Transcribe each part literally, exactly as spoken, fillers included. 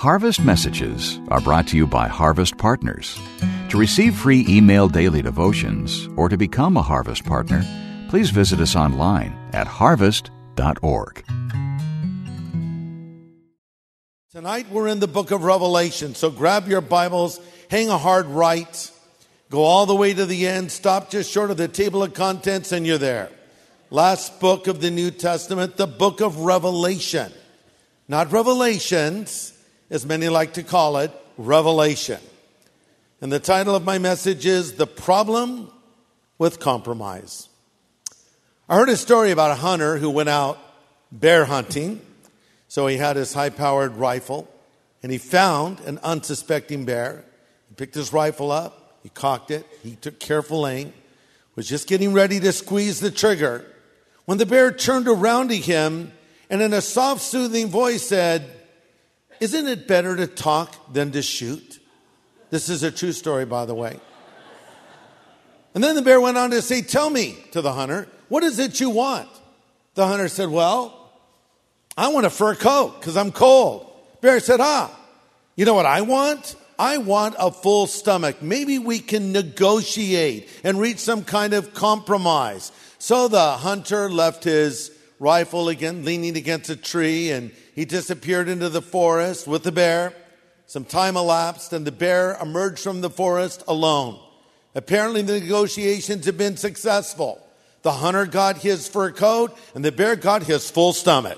Harvest Messages are brought to you by Harvest Partners. To receive free email daily devotions or to become a Harvest Partner, please visit us online at harvest dot org. Tonight we're in the book of Revelation, so grab your Bibles, hang a hard right, go all the way to the end, stop just short of the table of contents, and you're there. Last book of the New Testament, the book of Revelation. Not Revelations, as many like to call it, Revelation. And the title of my message is The Problem with Compromise. I heard a story about a hunter who went out bear hunting. So he had his high-powered rifle, and he found an unsuspecting bear. He picked his rifle up, he cocked it, he took careful aim, was just getting ready to squeeze the trigger when the bear turned around to him and in a soft, soothing voice said, "Isn't it better to talk than to shoot?" This is a true story, by the way. And then the bear went on to say, "Tell me," to the hunter, "what is it you want?" The hunter said, "Well, I want a fur coat because I'm cold." Bear said, "Ah, you know what I want? I want a full stomach. Maybe we can negotiate and reach some kind of compromise." So the hunter left his rifle again, leaning against a tree, and he disappeared into the forest with the bear. Some time elapsed, and the bear emerged from the forest alone. Apparently, the negotiations had been successful. The hunter got his fur coat, and the bear got his full stomach.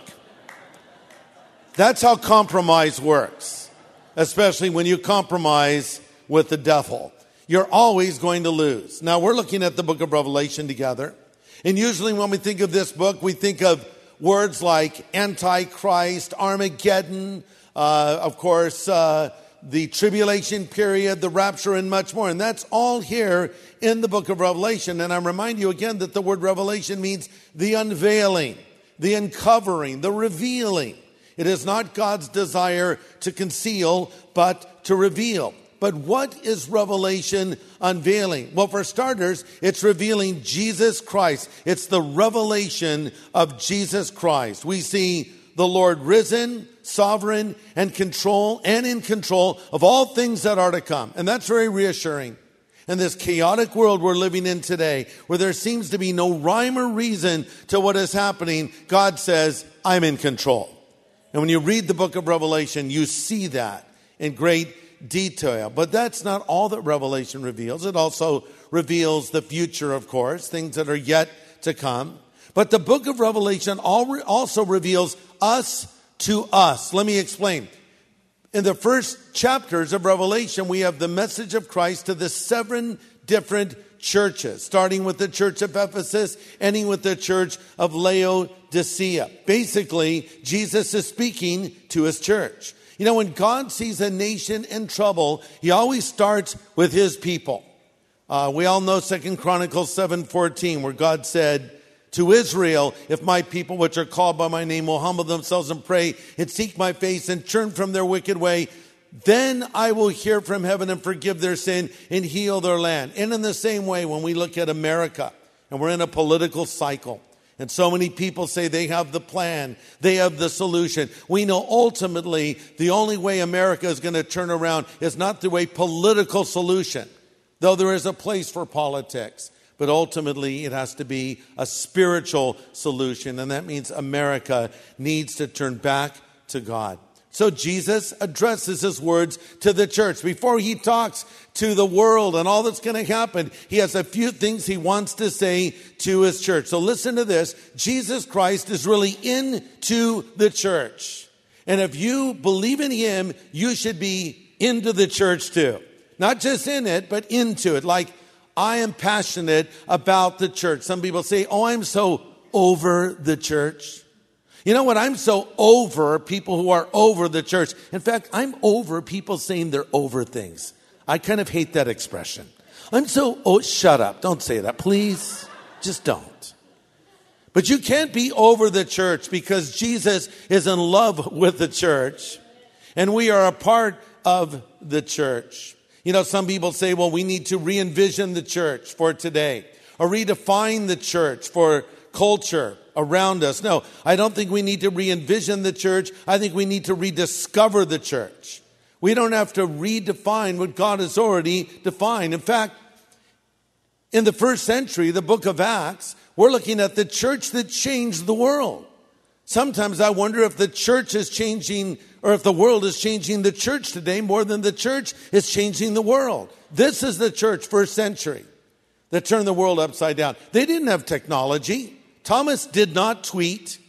That's how compromise works, especially when you compromise with the devil. You're always going to lose. Now, we're looking at the book of Revelation together. And usually when we think of this book, we think of words like Antichrist, Armageddon, uh, of course, uh, the tribulation period, the rapture, and much more. And that's all here in the book of Revelation. And I remind you again that the word revelation means the unveiling, the uncovering, the revealing. It is not God's desire to conceal, but to reveal. But what is Revelation unveiling? Well, for starters, it's revealing Jesus Christ. It's the revelation of Jesus Christ. We see the Lord risen, sovereign, and control, and in control of all things that are to come. And that's very reassuring. In this chaotic world we're living in today, where there seems to be no rhyme or reason to what is happening, God says, I'm in control. And when you read the book of Revelation, you see that in great detail. But that's not all that Revelation reveals. It also reveals the future, of course, things that are yet to come. But the book of Revelation also reveals us to us. Let me explain. In the first chapters of Revelation, we have the message of Christ to the seven different churches, starting with the church of Ephesus, ending with the church of Laodicea. Basically, Jesus is speaking to his church. You know, when God sees a nation in trouble, he always starts with his people. Uh, we all know Second Chronicles seven fourteen, where God said to Israel, "If my people which are called by my name will humble themselves and pray and seek my face and turn from their wicked way, then I will hear from heaven and forgive their sin and heal their land." And in the same way, when we look at America, and we're in a political cycle, and so many people say they have the plan, they have the solution. We know ultimately the only way America is going to turn around is not through a political solution, though there is a place for politics. But ultimately it has to be a spiritual solution, and that means America needs to turn back to God. So Jesus addresses his words to the church. Before he talks to the world and all that's going to happen, he has a few things he wants to say to his church. So listen to this. Jesus Christ is really into the church. And if you believe in him, you should be into the church too. Not just in it, but into it. Like, I am passionate about the church. Some people say, oh, I'm so over the church. You know what? I'm so over people who are over the church. In fact, I'm over people saying they're over things. I kind of hate that expression. I'm so, oh, shut up. Don't say that, please. Just don't. But you can't be over the church because Jesus is in love with the church. And we are a part of the church. You know, some people say, well, we need to re-envision the church for today, or redefine the church for culture around us. No, I don't think we need to re-envision the church. I think we need to rediscover the church. We don't have to redefine what God has already defined. In fact, in the first century, the book of Acts, we're looking at the church that changed the world. Sometimes I wonder if the church is changing, or if the world is changing the church today more than the church is changing the world. This is the church, first century, that turned the world upside down. They didn't have technology. Thomas did not tweet.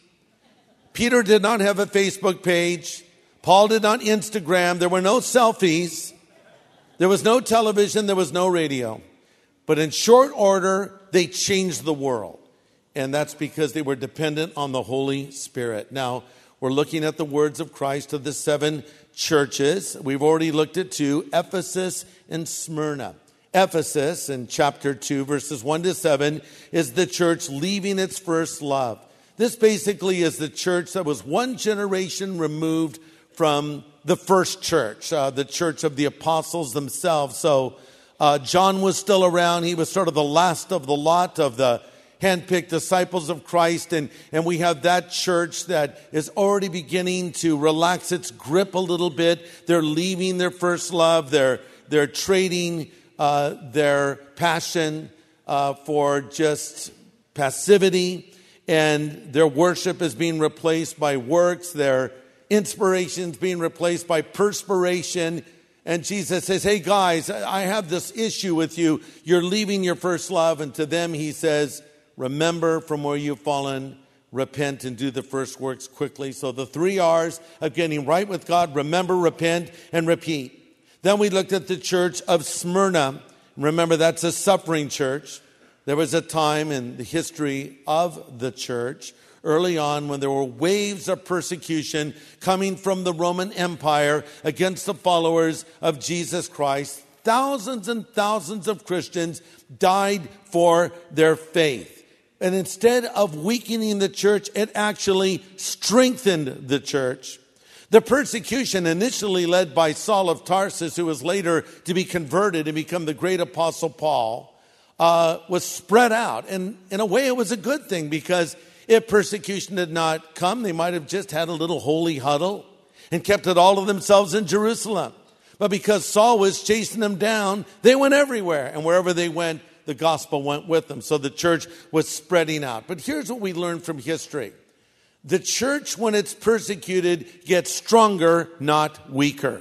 Peter did not have a Facebook page. Paul did not Instagram. There were no selfies. There was no television. There was no radio. But in short order, they changed the world. And that's because they were dependent on the Holy Spirit. Now, we're looking at the words of Christ to the seven churches. We've already looked at two, Ephesus and Smyrna. Ephesus, in chapter two, verses one to seven, is the church leaving its first love. This basically is the church that was one generation removed from the first church, uh, the church of the apostles themselves. So uh, John was still around. He was sort of the last of the lot of the handpicked disciples of Christ, and, and we have that church that is already beginning to relax its grip a little bit. They're leaving their first love. They're, they're trading uh, their passion uh, for just passivity, and their worship is being replaced by works. Their inspiration is being replaced by perspiration. And Jesus says, hey guys, I have this issue with you. You're leaving your first love. And to them he says, remember from where you've fallen, repent, and do the first works quickly. So the three R's of getting right with God: remember, repent, and repeat. Then we looked at the church of Smyrna. Remember, that's a suffering church. There was a time in the history of the church early on when there were waves of persecution coming from the Roman Empire against the followers of Jesus Christ. Thousands and thousands of Christians died for their faith. And instead of weakening the church, it actually strengthened the church. The persecution, initially led by Saul of Tarsus, who was later to be converted and become the great apostle Paul, uh, was spread out. And in a way, it was a good thing, because if persecution did not come, they might have just had a little holy huddle and kept it all to themselves in Jerusalem. But because Saul was chasing them down, they went everywhere. And wherever they went, the gospel went with them. So the church was spreading out. But here's what we learn from history. The church, when it's persecuted, gets stronger, not weaker.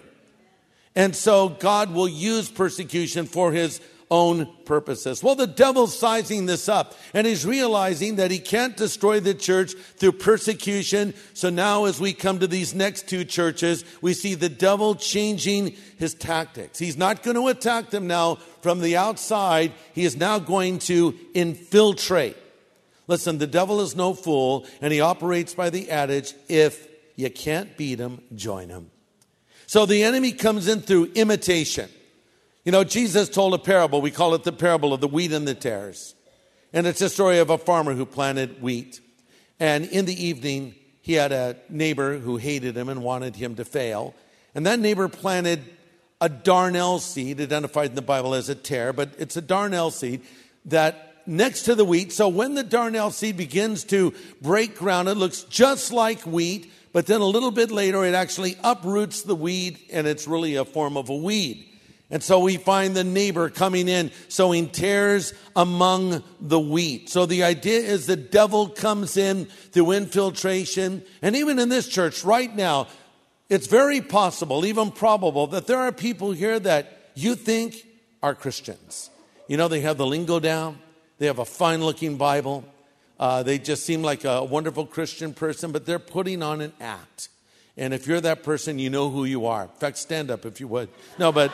And so God will use persecution for his own purposes. Well, the devil's sizing this up, and he's realizing that he can't destroy the church through persecution. So now as we come to these next two churches, we see the devil changing his tactics. He's not going to attack them now from the outside. He is now going to infiltrate. Listen, the devil is no fool, and he operates by the adage, if you can't beat him, join him. So the enemy comes in through imitation. You know, Jesus told a parable. We call it the parable of the wheat and the tares. And it's a story of a farmer who planted wheat. And in the evening, he had a neighbor who hated him and wanted him to fail. And that neighbor planted a darnel seed, identified in the Bible as a tare, but it's a darnel seed that next to the wheat. So when the darnel seed begins to break ground, it looks just like wheat, but then a little bit later, it actually uproots the weed, and it's really a form of a weed. And so we find the neighbor coming in, sowing tares among the wheat. So the idea is the devil comes in through infiltration. And even in this church right now, it's very possible, even probable, that there are people here that you think are Christians. You know, they have the lingo down. They have a fine-looking Bible. Uh, they just seem like a wonderful Christian person, but they're putting on an act. And if you're that person, you know who you are. In fact, stand up if you would. No, but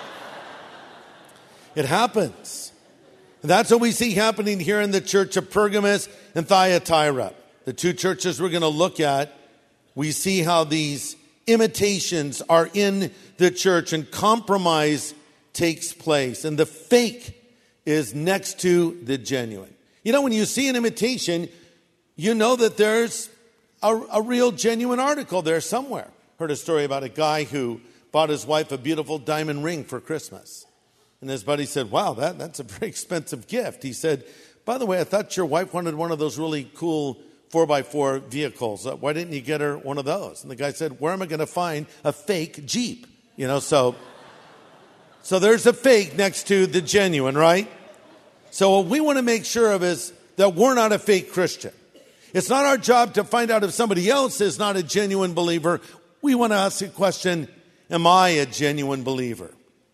it happens. And that's what we see happening here in the church of Pergamos and Thyatira. The two churches we're going to look at, we see how these imitations are in the church and compromise takes place. And the fake is next to the genuine. You know, when you see an imitation, you know that there's a, a real genuine article there somewhere. Heard a story about a guy who bought his wife a beautiful diamond ring for Christmas. And his buddy said, wow, that, that's a very expensive gift. He said, by the way, I thought your wife wanted one of those really cool four by four vehicles. Uh, why didn't you get her one of those? And the guy said, where am I going to find a fake Jeep? You know, so, so there's a fake next to the genuine, right? So what we want to make sure of is that we're not a fake Christian. It's not our job to find out if somebody else is not a genuine believer. We want to ask the question, am I a genuine believer?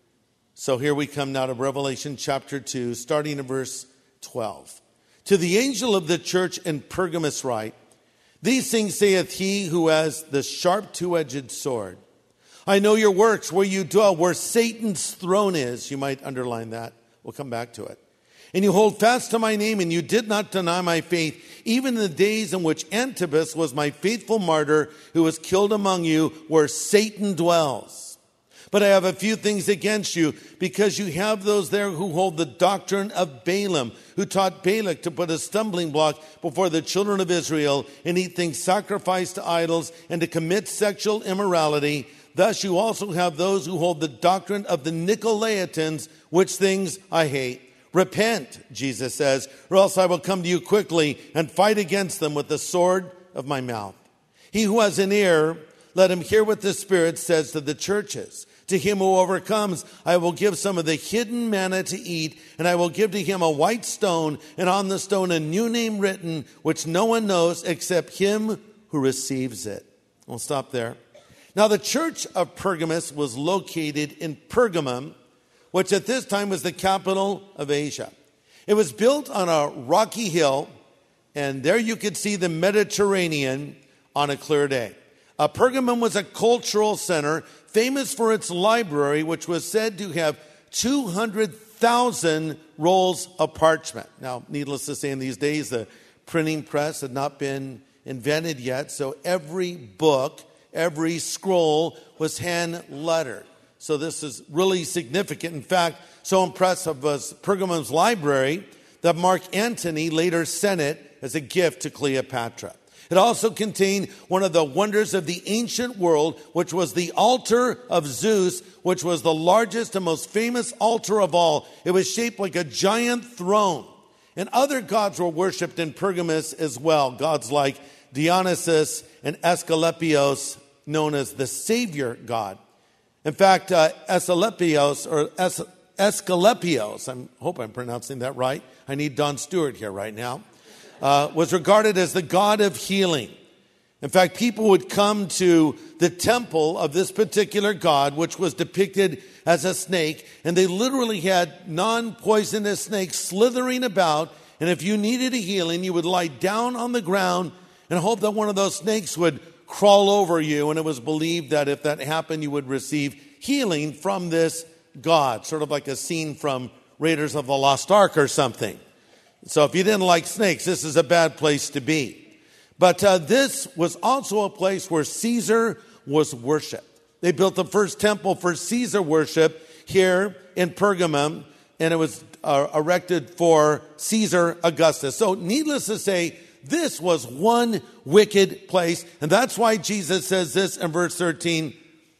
So here we come now to Revelation chapter two, starting in verse twelve. To the angel of the church in Pergamos write, these things saith he who has the sharp two-edged sword. I know your works, where you dwell, where Satan's throne is. You might underline that. We'll come back to it. And you hold fast to my name, and you did not deny my faith, even in the days in which Antipas was my faithful martyr, who was killed among you, where Satan dwells. But I have a few things against you, because you have those there who hold the doctrine of Balaam, who taught Balak to put a stumbling block before the children of Israel, and eat things sacrificed to idols, and to commit sexual immorality. Thus you also have those who hold the doctrine of the Nicolaitans, which things I hate. Repent, Jesus says, or else I will come to you quickly and fight against them with the sword of my mouth. He who has an ear, let him hear what the Spirit says to the churches. To him who overcomes, I will give some of the hidden manna to eat, and I will give to him a white stone, and on the stone a new name written, which no one knows except him who receives it. We'll stop there. Now the church of Pergamos was located in Pergamum, which at this time was the capital of Asia. It was built on a rocky hill, and there you could see the Mediterranean on a clear day. Uh, Pergamum was a cultural center famous for its library, which was said to have two hundred thousand rolls of parchment. Now, needless to say, in these days, the printing press had not been invented yet, so every book, every scroll was hand-lettered. So this is really significant. In fact, so impressive was Pergamum's library that Mark Antony later sent it as a gift to Cleopatra. It also contained one of the wonders of the ancient world, which was the altar of Zeus, which was the largest and most famous altar of all. It was shaped like a giant throne. And other gods were worshipped in Pergamos as well. Gods like Dionysus and Asclepios, known as the Savior God. In fact, uh, Asclepios, or es- Asclepios, I hope I'm pronouncing that right. I need Don Stewart here right now. Uh, was regarded as the god of healing. In fact, people would come to the temple of this particular god, which was depicted as a snake, and they literally had non-poisonous snakes slithering about, and if you needed a healing, you would lie down on the ground and hope that one of those snakes would crawl over you, and it was believed that if that happened, you would receive healing from this god, sort of like a scene from Raiders of the Lost Ark or something. So if you didn't like snakes, this is a bad place to be. But uh, this was also a place where Caesar was worshipped. They built the first temple for Caesar worship here in Pergamum, and it was uh, erected for Caesar Augustus. So needless to say, this was one wicked place. And that's why Jesus says this in verse thirteen,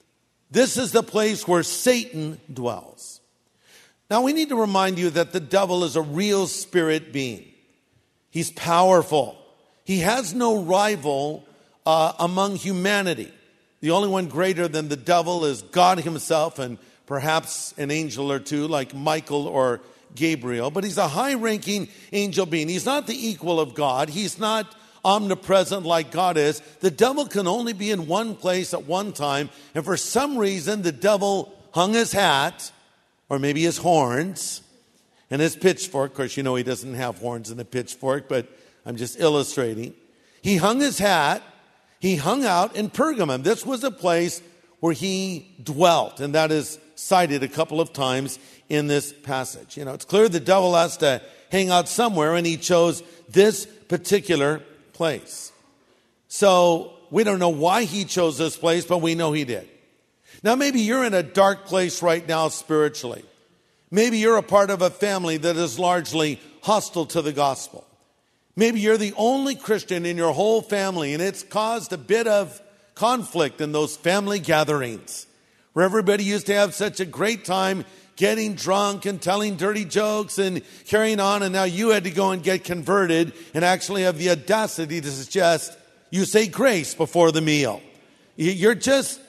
this is the place where Satan dwells. Now, we need to remind you that the devil is a real spirit being. He's powerful. He has no rival uh, among humanity. The only one greater than the devil is God himself, and perhaps an angel or two like Michael or Gabriel. But he's a high-ranking angel being. He's not the equal of God. He's not omnipresent like God is. The devil can only be in one place at one time. And for some reason, the devil hung his hat, or maybe his horns, and his pitchfork. Of course, you know he doesn't have horns and a pitchfork, but I'm just illustrating. He hung his hat. He hung out in Pergamum. This was a place where he dwelt, and that is cited a couple of times in this passage. You know, it's clear the devil has to hang out somewhere, and he chose this particular place. So we don't know why he chose this place, but we know he did. Now, maybe you're in a dark place right now spiritually. Maybe you're a part of a family that is largely hostile to the gospel. Maybe you're the only Christian in your whole family, and it's caused a bit of conflict in those family gatherings where everybody used to have such a great time getting drunk and telling dirty jokes and carrying on, and now you had to go and get converted and actually have the audacity to suggest you say grace before the meal. You're just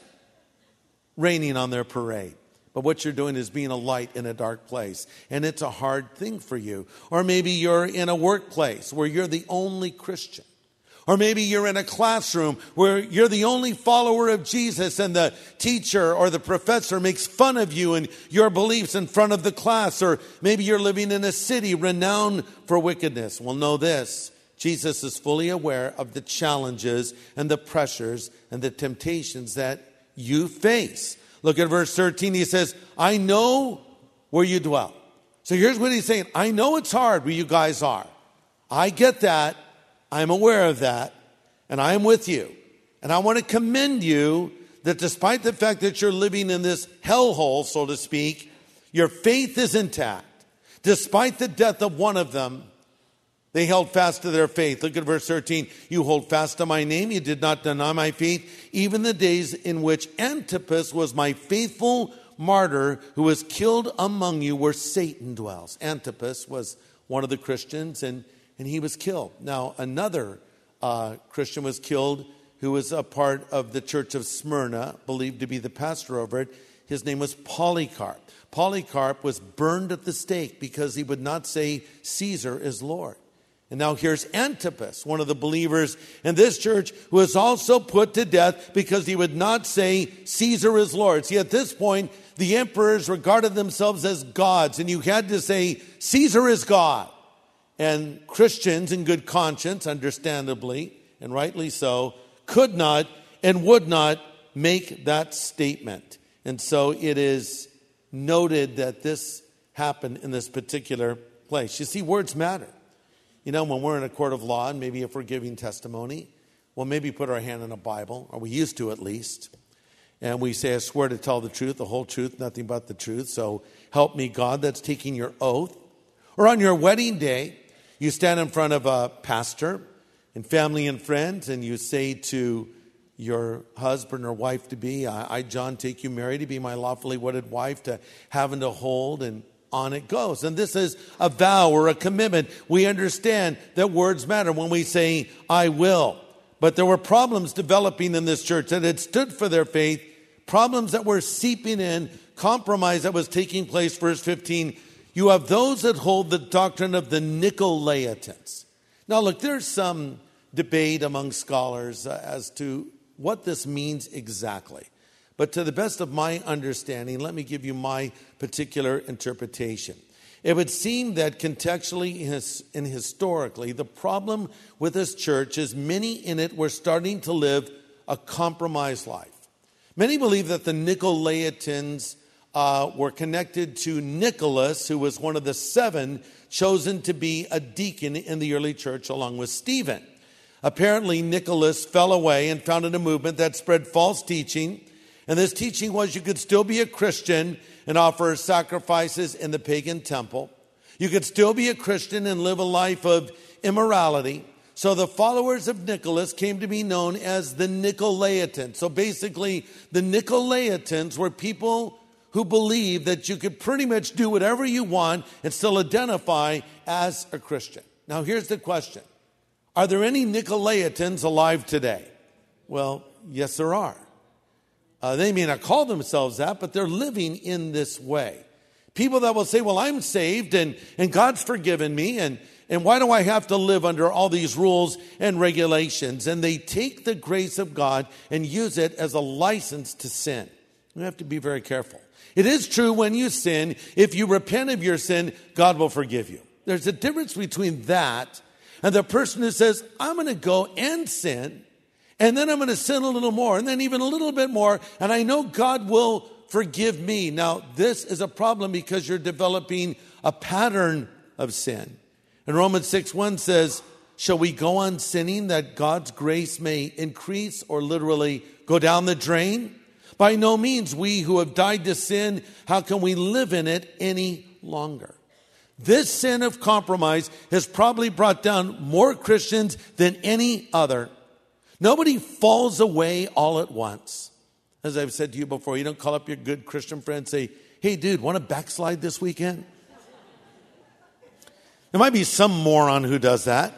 raining on their parade. But what you're doing is being a light in a dark place. And it's a hard thing for you. Or maybe you're in a workplace where you're the only Christian. Or maybe you're in a classroom where you're the only follower of Jesus and the teacher or the professor makes fun of you and your beliefs in front of the class. Or maybe you're living in a city renowned for wickedness. Well, know this. Jesus is fully aware of the challenges and the pressures and the temptations that you face. Look at verse thirteen. He says, I know where you dwell. So here's what he's saying. I know it's hard where you guys are. I get that. I'm aware of that. And I am with you. And I want to commend you that despite the fact that you're living in this hellhole, so to speak, your faith is intact. Despite the death of one of them, they held fast to their faith. Look at verse thirteen. You hold fast to my name. You did not deny my faith. Even the days in which Antipas was my faithful martyr who was killed among you where Satan dwells. Antipas was one of the Christians and, and he was killed. Now another uh, Christian was killed who was a part of the church of Smyrna, believed to be the pastor over it. His name was Polycarp. Polycarp was burned at the stake because he would not say Caesar is Lord. And now here's Antipas, one of the believers in this church, who was also put to death because he would not say Caesar is Lord. See, at this point, the emperors regarded themselves as gods, and you had to say Caesar is God. And Christians in good conscience, understandably, and rightly so, could not and would not make that statement. And so it is noted that this happened in this particular place. You see, words matter. You know, when we're in a court of law and maybe if we're giving testimony, we'll maybe put our hand in a Bible, or we used to at least, and we say, I swear to tell the truth, the whole truth, nothing but the truth, so help me God. That's taking your oath. Or on your wedding day, you stand in front of a pastor and family and friends, and you say to your husband or wife-to-be, I, I, John, take you, Mary, to be my lawfully wedded wife, to have and to hold, and on it goes. And this is a vow or a commitment. We understand that words matter when we say, I will. But there were problems developing in this church that had stood for their faith, problems that were seeping in, compromise that was taking place. Verse fifteen, you have those that hold the doctrine of the Nicolaitans. Now look, there's some debate among scholars uh, as to what this means exactly. But to the best of my understanding, let me give you my particular interpretation. It would seem that contextually and historically, the problem with this church is many in it were starting to live a compromised life. Many believe that the Nicolaitans uh, were connected to Nicholas, who was one of the seven chosen to be a deacon in the early church along with Stephen. Apparently, Nicholas fell away and founded a movement that spread false teaching. And this teaching was you could still be a Christian and offer sacrifices in the pagan temple. You could still be a Christian and live a life of immorality. So the followers of Nicholas came to be known as the Nicolaitans. So basically, the Nicolaitans were people who believed that you could pretty much do whatever you want and still identify as a Christian. Now here's the question. Are there any Nicolaitans alive today? Well, yes, there are. Uh, they may not call themselves that, but they're living in this way. People that will say, well, I'm saved and, and God's forgiven me, and, and why do I have to live under all these rules and regulations? And they take the grace of God and use it as a license to sin. You have to be very careful. It is true when you sin, if you repent of your sin, God will forgive you. There's a difference between that and the person who says, I'm going to go and sin, and then I'm going to sin a little more, and then even a little bit more, and I know God will forgive me. Now, this is a problem because you're developing a pattern of sin. And Romans six one says, shall we go on sinning that God's grace may increase or literally go down the drain? By no means. We who have died to sin, how can we live in it any longer? This sin of compromise has probably brought down more Christians than any other. Nobody falls away all at once. As I've said to you before, you don't call up your good Christian friend and say, Hey, dude, want to backslide this weekend? There might be some moron who does that.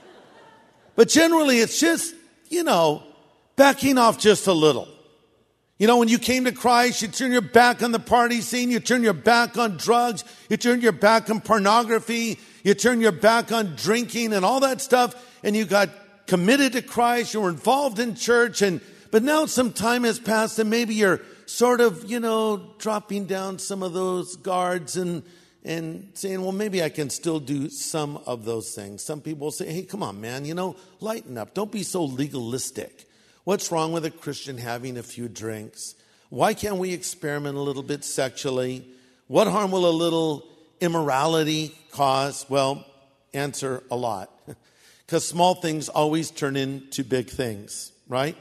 But generally, it's just, you know, backing off just a little. You know, when you came to Christ, you turned your back on the party scene. You turned your back on drugs. You turned your back on pornography. You turned your back on drinking and all that stuff. And you got committed to Christ. You were involved in church. And but now some time has passed and maybe you're sort of, you know, dropping down some of those guards and and saying, well, maybe I can still do some of those things. Some people say, hey, come on, man, you know, lighten up. Don't be so legalistic. What's wrong with a Christian having a few drinks? Why can't we experiment a little bit sexually? What harm will a little immorality cause? Well, answer a lot. Because small things always turn into big things, right?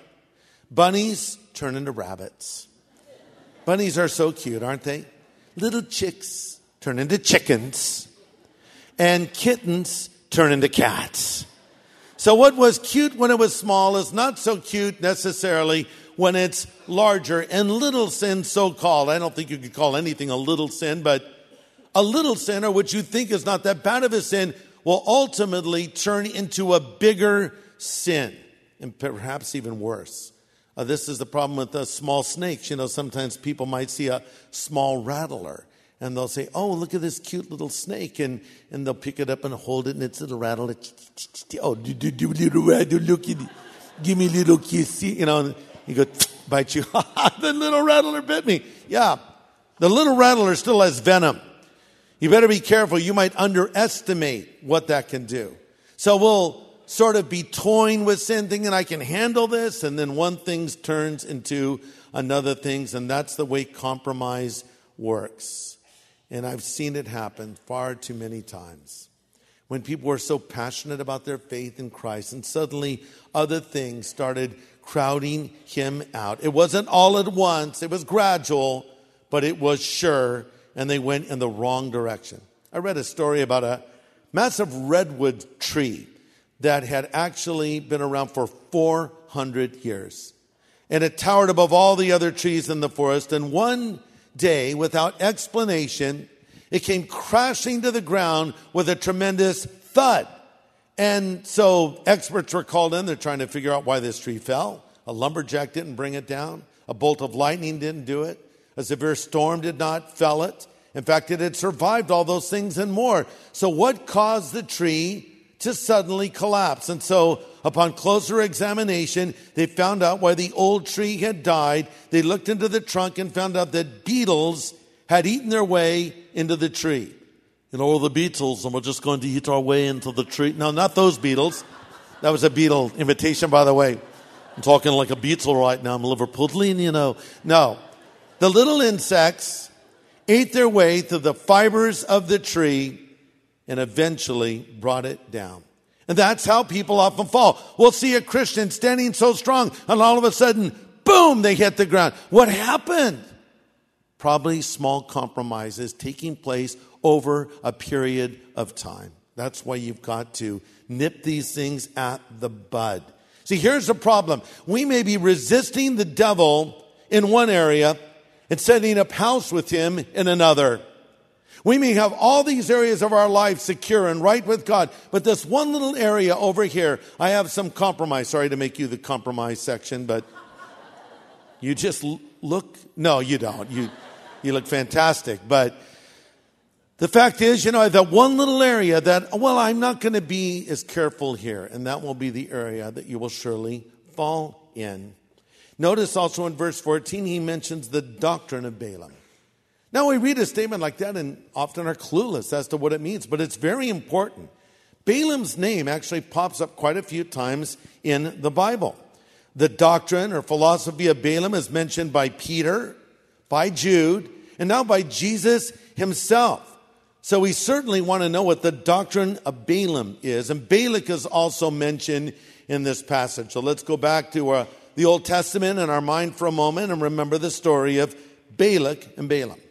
Bunnies turn into rabbits. Bunnies are so cute, aren't they? Little chicks turn into chickens. And kittens turn into cats. So what was cute when it was small is not so cute necessarily when it's larger. And little sin, so-called, I don't think you could call anything a little sin, but a little sin, or what you think is not that bad of a sin, will ultimately turn into a bigger sin, and perhaps even worse. Uh, this is the problem with the small snakes. You know, sometimes people might see a small rattler, and they'll say, oh, look at this cute little snake. And, and they'll pick it up and hold it, and it's a little rattler. Oh, do, do, do, little rattler, look at it. Give me a little kissy. You know, and you go, bite you. The little rattler bit me. Yeah, the little rattler still has venom. You better be careful. You might underestimate what that can do. So we'll sort of be toying with sin, thinking I can handle this. And then one thing turns into another thing. And that's the way compromise works. And I've seen it happen far too many times. When people were so passionate about their faith in Christ and suddenly other things started crowding him out. It wasn't all at once. It was gradual, but it was sure. And they went in the wrong direction. I read a story about a massive redwood tree that had actually been around for four hundred years. And it towered above all the other trees in the forest. And one day, without explanation, it came crashing to the ground with a tremendous thud. And so experts were called in. They're trying to figure out why this tree fell. A lumberjack didn't bring it down. A bolt of lightning didn't do it. A severe storm did not fell it. In fact, it had survived all those things and more. So what caused the tree to suddenly collapse? And so upon closer examination, they found out why the old tree had died. They looked into the trunk and found out that beetles had eaten their way into the tree. You know, the beetles, and we're just going to eat our way into the tree. No, not those beetles. That was a beetle imitation, by the way. I'm talking like a beetle right now. I'm Liverpudlian, you know. No. The little insects ate their way through the fibers of the tree and eventually brought it down. And that's how people often fall. We'll see a Christian standing so strong, and all of a sudden, boom, they hit the ground. What happened? Probably small compromises taking place over a period of time. That's why you've got to nip these things at the bud. See, here's the problem. We may be resisting the devil in one area and setting up house with him in another. We may have all these areas of our life secure and right with God, but this one little area over here, I have some compromise. Sorry to make you the compromise section, but you just look, no, you don't. You, you look fantastic. But the fact is, you know, that one little area that, well, I'm not going to be as careful here, and that will be the area that you will surely fall in. Notice also in verse fourteen, he mentions the doctrine of Balaam. Now we read a statement like that and often are clueless as to what it means, but it's very important. Balaam's name actually pops up quite a few times in the Bible. The doctrine or philosophy of Balaam is mentioned by Peter, by Jude, and now by Jesus himself. So we certainly want to know what the doctrine of Balaam is. And Balak is also mentioned in this passage. So let's go back to uh, the Old Testament in our mind for a moment and remember the story of Balak and Balaam.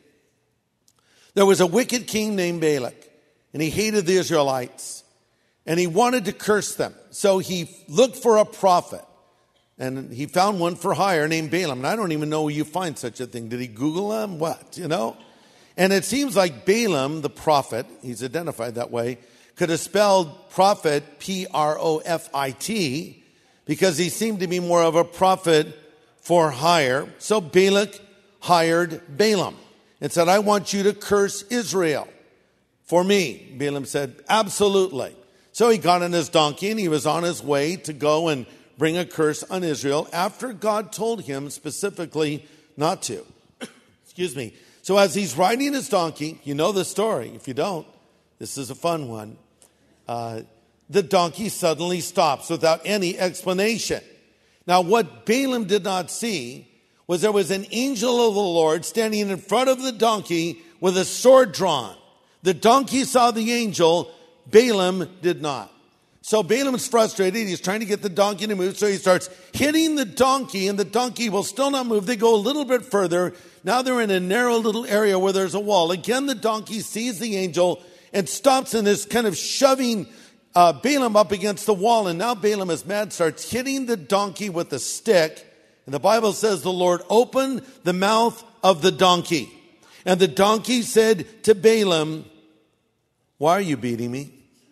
There was a wicked king named Balak, and he hated the Israelites, and he wanted to curse them. So he looked for a prophet, and he found one for hire named Balaam. And I don't even know where you find such a thing. Did he Google him? What, you know? And it seems like Balaam, the prophet, he's identified that way, could have spelled prophet, P R O F I T, because he seemed to be more of a prophet for hire. So Balak hired Balaam and said, I want you to curse Israel for me. Balaam said, absolutely. So he got on his donkey and he was on his way to go and bring a curse on Israel after God told him specifically not to. Excuse me. So as he's riding his donkey, you know the story. If you don't, this is a fun one. Uh, the donkey suddenly stops without any explanation. Now, what Balaam did not see was there was an angel of the Lord standing in front of the donkey with a sword drawn. The donkey saw the angel, Balaam did not. So Balaam's frustrated. He's trying to get the donkey to move. So he starts hitting the donkey, and the donkey will still not move. They go a little bit further. Now they're in a narrow little area where there's a wall. Again, the donkey sees the angel and stops and is kind of shoving uh, Balaam up against the wall. And now Balaam is mad, starts hitting the donkey with a stick. And the Bible says the Lord opened the mouth of the donkey. And the donkey said to Balaam, why are you beating me?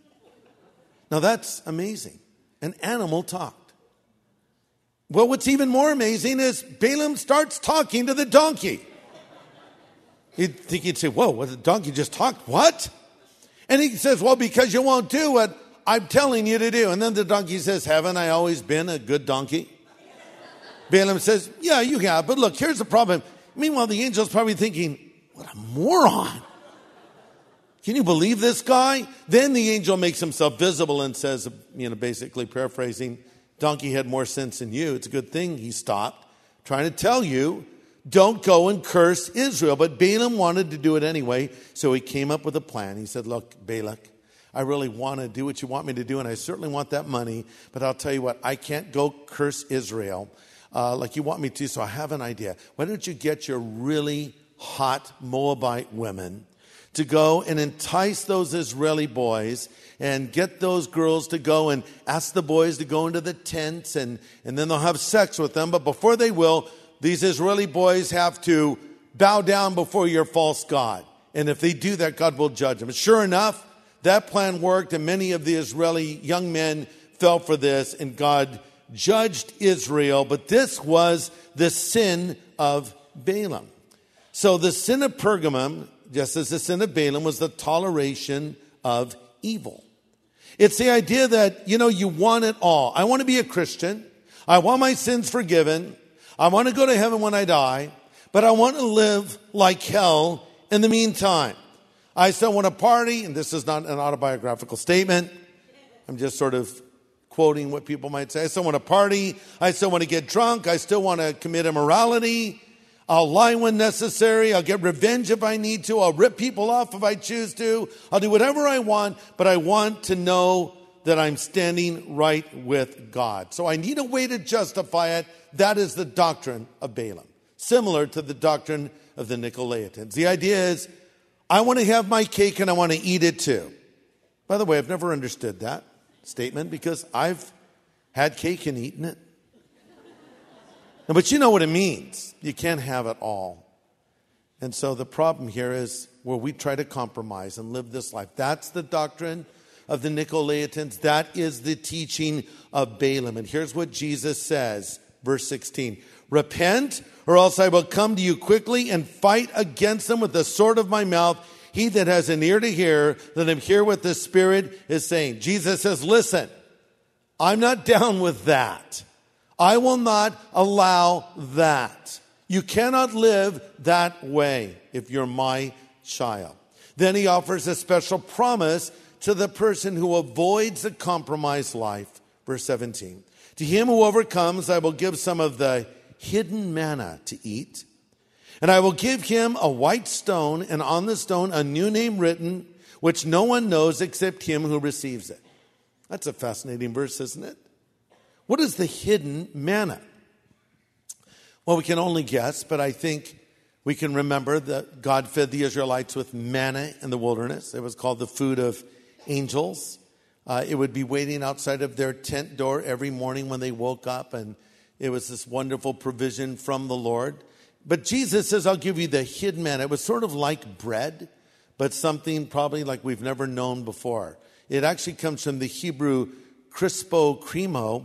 Now that's amazing. An animal talked. Well, what's even more amazing is Balaam starts talking to the donkey. You'd think he'd say, whoa, what, the donkey just talked? What? And he says, well, because you won't do what I'm telling you to do. And then the donkey says, haven't I always been a good donkey? Balaam says, yeah, you have. But look, here's the problem. Meanwhile, the angel's probably thinking, what a moron. Can you believe this guy? Then the angel makes himself visible and says, you know, basically paraphrasing, donkey had more sense than you. It's a good thing he stopped trying to tell you, don't go and curse Israel. But Balaam wanted to do it anyway, so he came up with a plan. He said, look, Balak, I really want to do what you want me to do, and I certainly want that money, but I'll tell you what, I can't go curse Israel uh, like you want me to, so I have an idea. Why don't you get your really hot Moabite women to go and entice those Israeli boys and get those girls to go and ask the boys to go into the tents, and, and then they'll have sex with them. But before they will, these Israeli boys have to bow down before your false god. And if they do that, God will judge them. Sure enough, that plan worked, and many of the Israeli young men fell for this, and God judged Israel. But this was the sin of Balaam. So the sin of Pergamum, just as the sin of Balaam, was the toleration of evil. It's the idea that, you know, you want it all. I want to be a Christian. I want my sins forgiven. I want to go to heaven when I die. But I want to live like hell in the meantime. I still want to party, and this is not an autobiographical statement. I'm just sort of quoting what people might say. I still want to party. I still want to get drunk. I still want to commit immorality. I'll lie when necessary. I'll get revenge if I need to. I'll rip people off if I choose to. I'll do whatever I want, but I want to know that I'm standing right with God. So I need a way to justify it. That is the doctrine of Balaam, similar to the doctrine of the Nicolaitans. The idea is, I want to have my cake and I want to eat it too. By the way, I've never understood that statement because I've had cake and eaten it. No, but you know what it means. You can't have it all. And so the problem here is where we try to compromise and live this life. That's the doctrine of the Nicolaitans. That is the teaching of Balaam. And here's what Jesus says, verse sixteen. Repent, or else I will come to you quickly and fight against them with the sword of my mouth. He that has an ear to hear, let him hear what the Spirit is saying. Jesus says, listen, I'm not down with that. I will not allow that. You cannot live that way if you're my child. Then he offers a special promise to the person who avoids a compromised life. Verse seventeen. To him who overcomes, I will give some of the hidden manna to eat. And I will give him a white stone, and on the stone a new name written, which no one knows except him who receives it. That's a fascinating verse, isn't it? What is the hidden manna? Well, we can only guess, but I think we can remember that God fed the Israelites with manna in the wilderness. It was called the food of angels. Uh, it would be waiting outside of their tent door every morning when they woke up, and it was this wonderful provision from the Lord. But Jesus says, I'll give you the hidden manna. It was sort of like bread, but something probably like we've never known before. It actually comes from the Hebrew crispo cremo.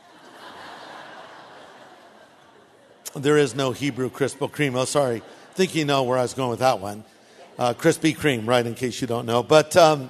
There is no Hebrew crispo cremo. Sorry. I think you know where I was going with that one. Uh, Krispy Kreme, right, in case you don't know. But um,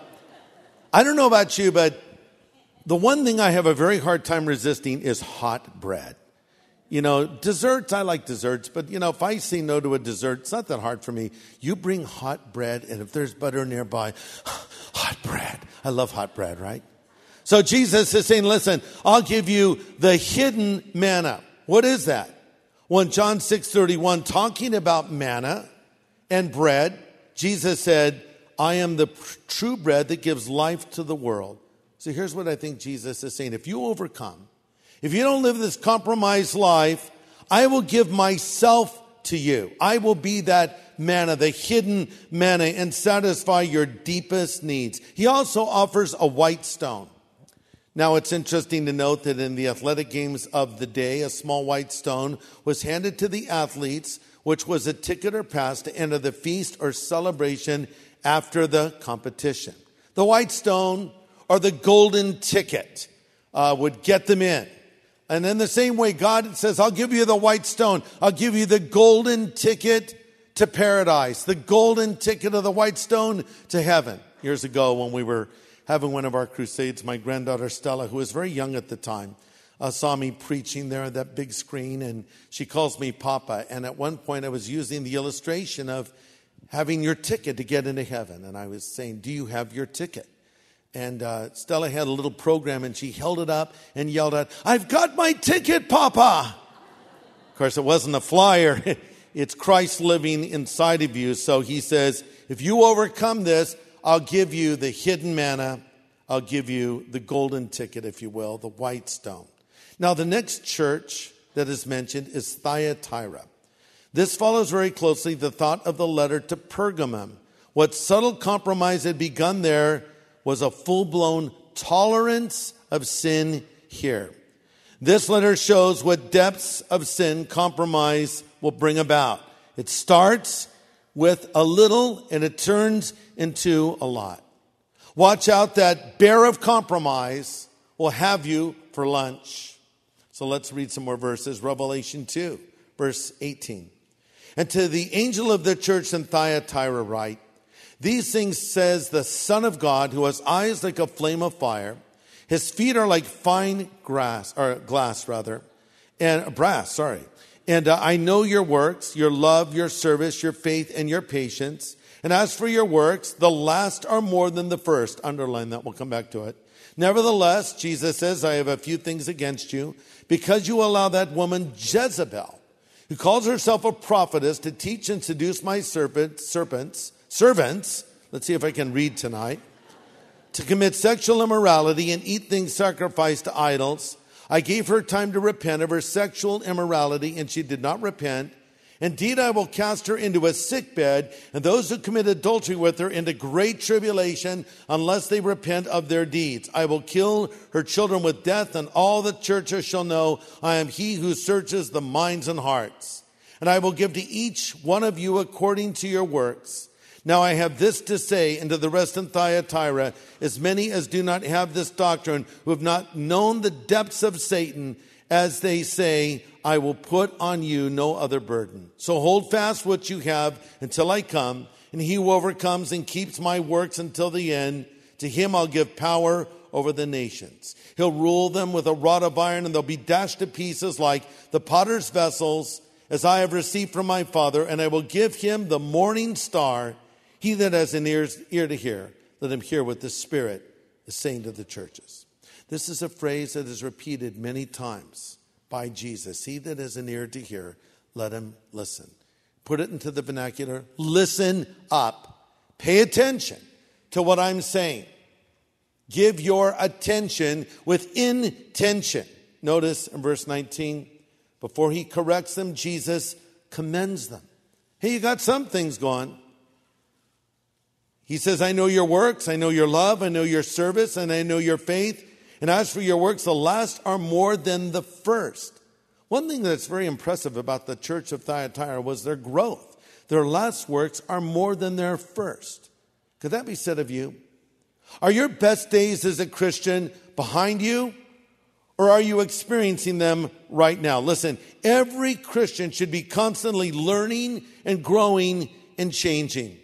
I don't know about you, but the one thing I have a very hard time resisting is hot bread. You know, desserts, I like desserts, but, you know, if I say no to a dessert, it's not that hard for me. You bring hot bread, and if there's butter nearby, hot bread. I love hot bread, right? So Jesus is saying, listen, I'll give you the hidden manna. What is that? Well, in John six thirty-one, talking about manna and bread, Jesus said, I am the true bread that gives life to the world. So here's what I think Jesus is saying. If you overcome, if you don't live this compromised life, I will give myself to you. I will be that manna, the hidden manna, and satisfy your deepest needs. He also offers a white stone. Now, it's interesting to note that in the athletic games of the day, a small white stone was handed to the athletes, which was a ticket or pass to enter the feast or celebration after the competition. The white stone, or the golden ticket, uh, would get them in. And in the same way, God says, I'll give you the white stone. I'll give you the golden ticket to paradise, the golden ticket of the white stone to heaven. Years ago, when we were having one of our crusades, my granddaughter Stella, who was very young at the time, uh, saw me preaching there on that big screen, and she calls me Papa. And at one point, I was using the illustration of having your ticket to get into heaven. And I was saying, do you have your ticket? And uh, Stella had a little program, and she held it up and yelled out, I've got my ticket, Papa. Of course, it wasn't a flyer. It's Christ living inside of you. So he says, if you overcome this, I'll give you the hidden manna. I'll give you the golden ticket, if you will, the white stone. Now, the next church that is mentioned is Thyatira. This follows very closely the thought of the letter to Pergamum. What subtle compromise had begun there was a full-blown tolerance of sin here. This letter shows what depths of sin compromise will bring about. It starts with a little and it turns into a lot. Watch out, that bear of compromise will have you for lunch. So let's read some more verses. Revelation two, verse eighteen. And to the angel of the church in Thyatira write, these things says the Son of God, who has eyes like a flame of fire. His feet are like fine grass, or glass rather, and brass, sorry. And uh, I know your works, your love, your service, your faith, and your patience. And as for your works, the last are more than the first. Underline that, we'll come back to it. Nevertheless, Jesus says, I have a few things against you, because you allow that woman Jezebel, who calls herself a prophetess, to teach and seduce my serpent, serpents, servants, let's see if I can read tonight, to commit sexual immorality and eat things sacrificed to idols. I gave her time to repent of her sexual immorality, and she did not repent. Indeed, I will cast her into a sickbed, and those who commit adultery with her into great tribulation, unless they repent of their deeds. I will kill her children with death, and all the churches shall know I am he who searches the minds and hearts. And I will give to each one of you according to your works. Now I have this to say, and to the rest in Thyatira, as many as do not have this doctrine, who have not known the depths of Satan, as they say, I will put on you no other burden. So hold fast what you have until I come, and he who overcomes and keeps my works until the end, to him I'll give power over the nations. He'll rule them with a rod of iron, and they'll be dashed to pieces like the potter's vessels, as I have received from my Father, and I will give him the morning star. He that has an ear, ear to hear, let him hear what the Spirit is saying to the churches. This is a phrase that is repeated many times by Jesus. He that has an ear to hear, let him listen. Put it into the vernacular. Listen up. Pay attention to what I'm saying. Give your attention with intention. Notice in verse nineteen, before he corrects them, Jesus commends them. Hey, you got some things going. He says, I know your works, I know your love, I know your service, and I know your faith. And as for your works, the last are more than the first. One thing that's very impressive about the church of Thyatira was their growth. Their last works are more than their first. Could that be said of you? Are your best days as a Christian behind you, or are you experiencing them right now? Listen, every Christian should be constantly learning and growing and changing.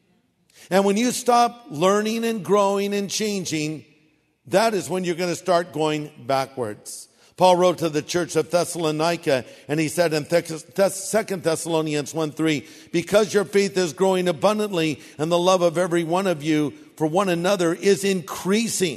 And when you stop learning and growing and changing, that is when you're going to start going backwards. Paul wrote to the church of Thessalonica, and he said in Second Thessalonians one three, because your faith is growing abundantly and the love of every one of you for one another is increasing.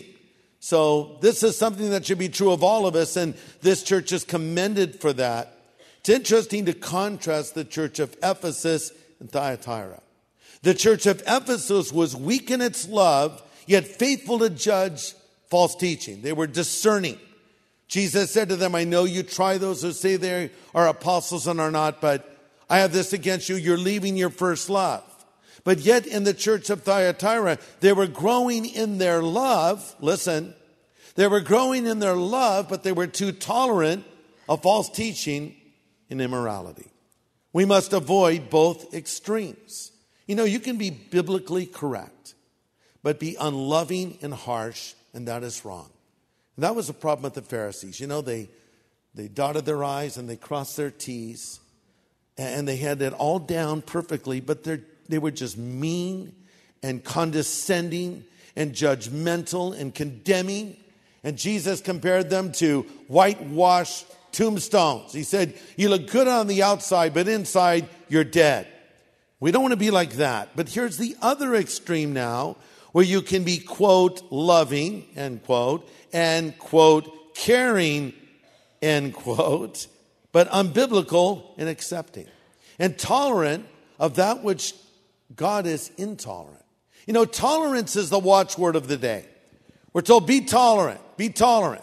So this is something that should be true of all of us, and this church is commended for that. It's interesting to contrast the church of Ephesus and Thyatira. The church of Ephesus was weak in its love, yet faithful to judge false teaching. They were discerning. Jesus said to them, I know you try those who say they are apostles and are not, but I have this against you, you're leaving your first love. But yet in the church of Thyatira, they were growing in their love. Listen, they were growing in their love, but they were too tolerant of false teaching and immorality. We must avoid both extremes. You know, you can be biblically correct, but be unloving and harsh, and that is wrong. And that was the problem with the Pharisees. You know, they they dotted their I's and they crossed their T's, and they had it all down perfectly, but they they were just mean and condescending and judgmental and condemning. And Jesus compared them to whitewashed tombstones. He said, you look good on the outside, but inside you're dead. We don't want to be like that. But here's the other extreme now, where you can be, quote, loving, end quote, and, quote, caring, end quote, but unbiblical and accepting, and tolerant of that which God is intolerant. You know, tolerance is the watchword of the day. We're told, be tolerant, be tolerant.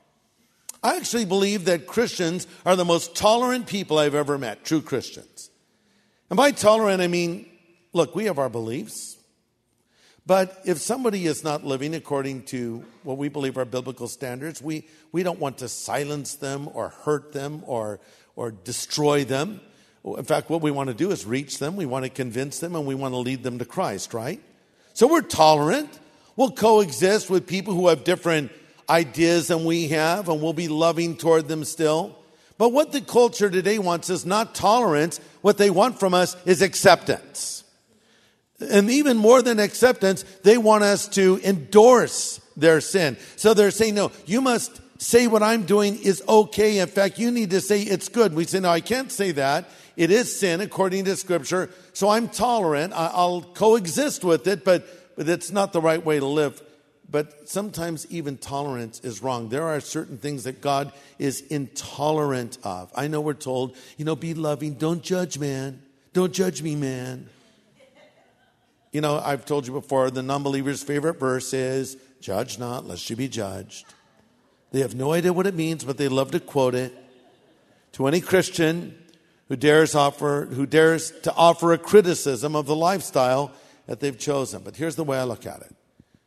I actually believe that Christians are the most tolerant people I've ever met, true Christians. And by tolerant, I mean, look, we have our beliefs. But if somebody is not living according to what we believe are biblical standards, we, we don't want to silence them or hurt them or, or destroy them. In fact, what we want to do is reach them. We want to convince them, and we want to lead them to Christ, right? So we're tolerant. We'll coexist with people who have different ideas than we have, and we'll be loving toward them still. But what the culture today wants is not tolerance. What they want from us is acceptance. And even more than acceptance, they want us to endorse their sin. So they're saying, no, you must say what I'm doing is okay. In fact, you need to say it's good. We say, no, I can't say that. It is sin according to Scripture. So I'm tolerant. I'll coexist with it, but, but it's not the right way to live. But sometimes even tolerance is wrong. There are certain things that God is intolerant of. I know we're told, you know, be loving. Don't judge, man. Don't judge me, man. You know, I've told you before, the non-believer's favorite verse is, judge not, lest you be judged. They have no idea what it means, but they love to quote it. To any Christian who dares offer, who dares to offer a criticism of the lifestyle that they've chosen. But here's the way I look at it.